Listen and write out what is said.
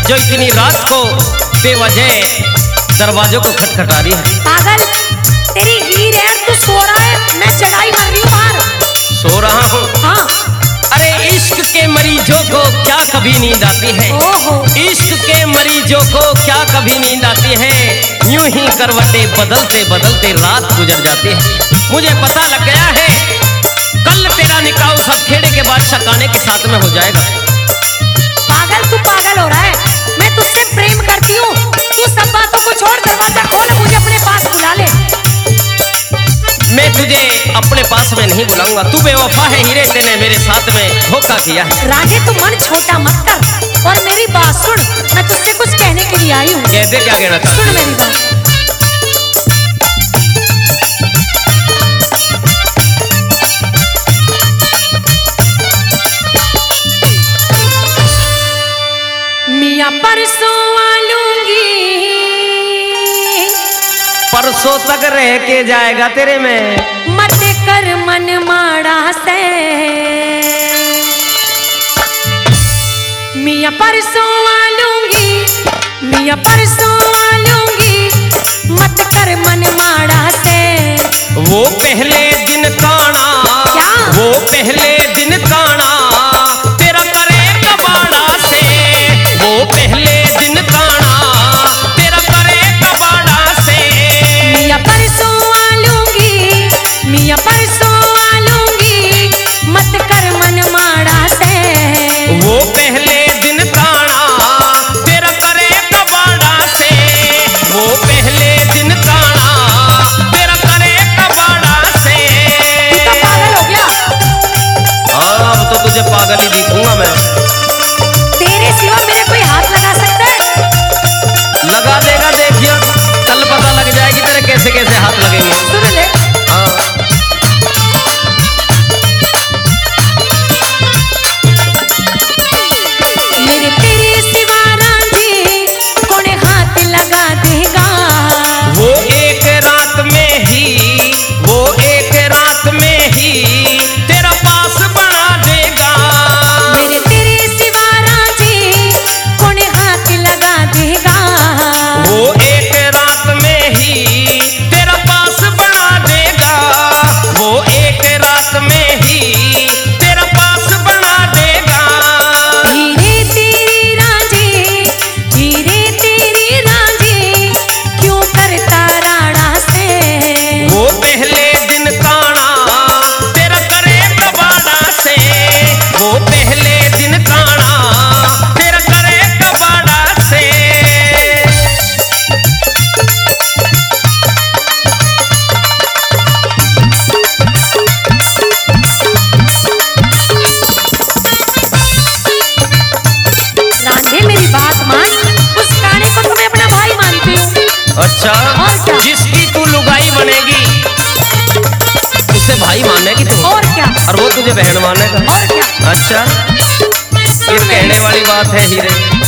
जो इतनी रात को बेवजह दरवाजों को खटखटा रही है। पागल, तेरी हीर है, तू सो रहा है, मैं चढ़ाई कर रही हूँ बाहर। सो रहा हूँ? हाँ। अरे इश्क के मरीजों को क्या कभी नींद आती है? इश्क के मरीजों को क्या कभी नींद आती है? यूं ही करवटें बदलते बदलते रात गुजर जाती है। मुझे पता लग गया है कल तेरा निकाह उस खेड़े के बाद शकाने के साथ में हो जाएगा। पागल, तू पागल हो रहा है। मैं तुझसे प्रेम करती हूँ, तू सब बातों को छोड़, दरवाजा खोल, मुझे अपने पास बुला ले। मैं तुझे अपने पास में नहीं बुलाऊंगा, तू बेवफा है हीरे, तेने मेरे साथ में धोखा किया है। राधे, तू मन छोटा मत कर और मेरी बात सुन, मैं तुझसे कुछ कहने के लिए आई हूँ। कहते क्या कहना था? सुन मेरी बात। मियाँ परसों आलूंगी, परसों तक रह के जाएगा तेरे में, मत कर मन माड़ा से। मियाँ परसों आलूंगी, मियाँ परसों आलूंगी, मत कर मन माड़ा से। वो पहले दिन काना, क्या? वो पहले दिन काना तेरा करे कबाड़ा से। वो पहले दिन काना तेरा करे कबाड़ा से। मियाँ परसों आलूंगी, मियाँ परसों आलूंगी, मत कर मन माड़ा से। वो पहले दिन काना तेरा करे कबाड़ा से। वो पहले दिन काना तेरा करे कबाड़ा से। तू तो पागल हो गया। हाँ, अब तो तुझे पागल ही दिखूंगा मैं। तेरे सिवा मेरे कोई हाथ लगा सकता है? लगा देगा, देखिए कल पता लग जाएगी तेरे कैसे कैसे हाथ लगेंगे। सुन ले। हाँ। मेरे तेरे सिवा रांझी कौन हाथ लगा देगा? वो एक रात में ही, वो एक रात में ही तेरा पास बना देगा। मेरे तेरे सिवा रांझी कौन हाथ लगा देगा? वो एक रात में ही तेरा पास बना देगा। वो एक रात में ही तेरा पास बना देगा। धीरे तेरी रांझी, धीरे तेरी रांझी, क्यों करता राड़ा से? वो पहले दिन काना तेरा करे कबाड़ा से। वो पहले दिन काना तेरा करे कबाड़ा से। रांझे, मेरी बात मान, उस काने को तो मैं अपना भाई मानती हूँ। अच्छा, और क्या? जिसकी तू लुगाई बनेगी उसे भाई मानेगी तू, और क्या? और वो तुझे बहन मानेगा। और क्या? अच्छा, ये कहने वाली बात है हीरे।